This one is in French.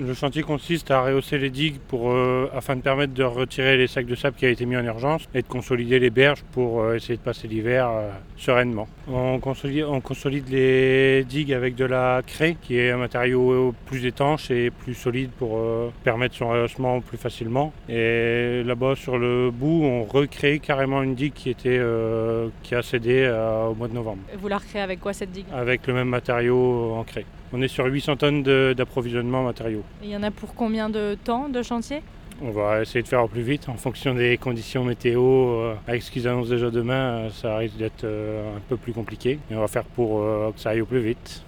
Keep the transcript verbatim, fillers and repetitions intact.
Le chantier consiste à rehausser les digues pour, euh, afin de permettre de retirer les sacs de sable qui a été mis en urgence et de consolider les berges pour euh, essayer de passer l'hiver euh, sereinement. On consolide, on consolide les digues avec de la craie qui est un matériau plus étanche et plus solide pour euh, permettre son rehaussement plus facilement. Et là-bas sur le bout, on recrée carrément une digue qui, était, euh, qui a cédé euh, au mois de novembre. Vous la recréez avec quoi cette digue? Avec le même matériau en craie. On est sur huit cents tonnes de, d'approvisionnement matériaux. Et il y en a pour combien de temps de chantier? On va essayer de faire au plus vite en fonction des conditions météo. Euh, avec ce qu'ils annoncent déjà demain, ça risque d'être euh, un peu plus compliqué. Et on va faire pour euh, que ça aille au plus vite.